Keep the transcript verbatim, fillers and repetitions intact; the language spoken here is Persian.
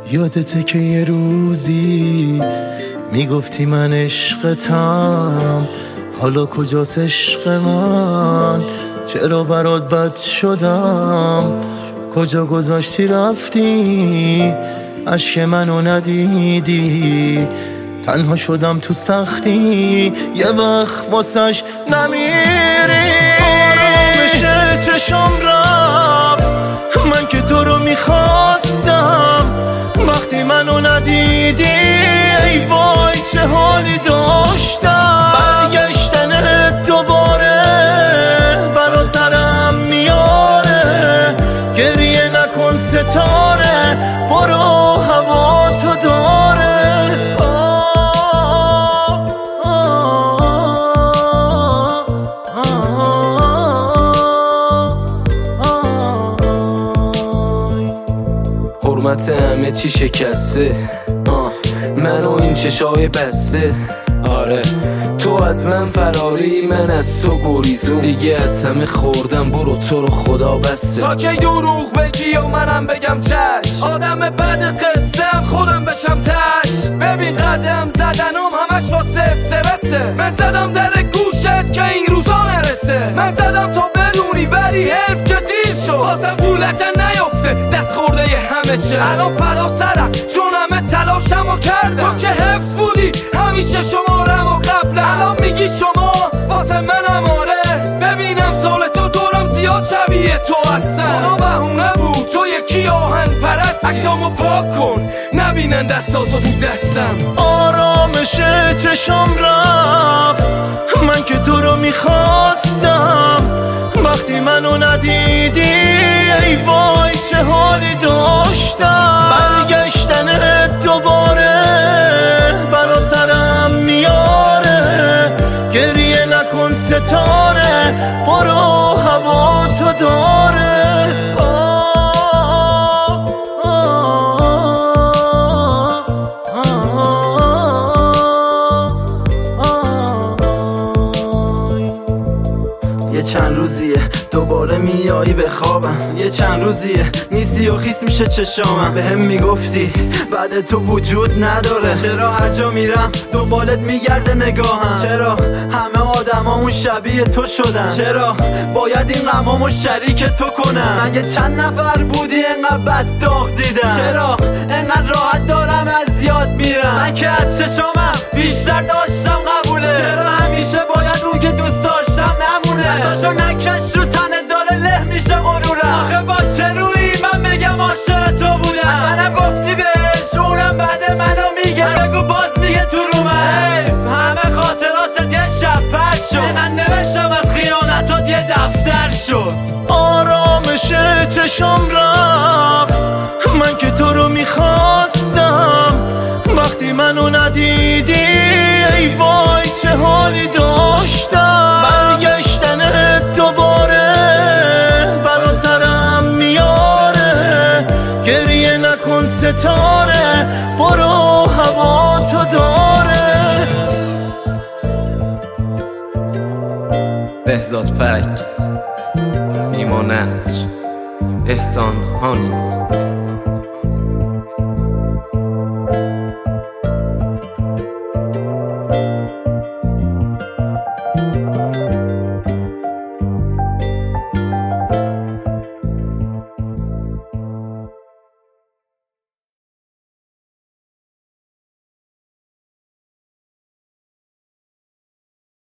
یادته که یه روزی میگفتی من عشقتم، حالا کجاست عشق من؟ چرا برات بد شدم؟ کجا گذاشتی رفتی؟ عشق منو ندیدی، تنها شدم تو سختی، یه وقت واسش نمیری. آرامش چشم رفت، من که تو رو میخواستم، وقتی منو ندیدی ای وای چه حالی داشتم. برگشتن دوباره برا سرم میاره، گریه نکن ستاره، برو هوا تو داره. حرمت همه چی شکسته، منو این چشای بسته. آره تو از من فراری، من از تو گریزون، دیگه از همه خوردم، برو تو رو خدا بسته. تا که دروغ بگی و منم بگم چش، آدم بد قصم خودم بشم تش. ببین قدم زدنم همش واسه استرسه، من زدم در گوشت که این روزا نرسه. من زدم تا بدونی ولی حرف که دیر شد، واسم تو لجن نیفته دست خورده ی همشه. الان فدا سرم چون همه تلاشمو کردم، تو که حفظ بودی همیشه شمارم و قبل. الان میگی شما واسه منم آره، ببینم سال تو دورم زیاد شبیه تو هستم. خدا بهونه بود تو یکی آهن پرست، عکسامو پاک کن نبینن دستاتو تو دستم. آرامش چشم رفت، من که تو رو میخواستم، وقتی منو ندیدی ای وای چه حالی داشتم. برگشتن دوباره برا سرم میاره، گریه نکن ستاره، برو هوا تو داره. یه چند روزیه دوباره میایی به خوابم، یه چند روزیه نیستی و خیس میشه چشامم. به هم میگفتی بعد تو وجود نداره، چرا هر جا میرم دنبالت میگرده نگاهم؟ چرا همه آدمامون شبیه تو شدن؟ چرا باید این غمامو شریک تو کنم؟ مگه چند نفر بودی انقدر بد داغ دیدم؟ چرا انقدر راحت دارم از یاد میرم؟ من که از چشامم بیشتر داشتم قبوله، چرا همیشه باید اون که دوست داشتم نمونه؟ ازاشو نکش رو تنه داره له میشه غرورم. آخه با چه رویی من بگم عاشق تو بودم؟ منم گفتی بهش اونم بعد منو میگه، بگو باز میگه تو رو من. حیف همه خاطراتت یه شب پش شد، من نوشتم از خیانتات یه دفتر شد. آرامش چشم رفت، من که تو رو میخواستم، وقتی منو ندیدی ای وای چه حالی داشتم. برگشتن دوباره برا سرم میاره، گریه نکن ستاره، برو هوا تو داره. بهزاد پکس، نیما نصر، احسان هانیس.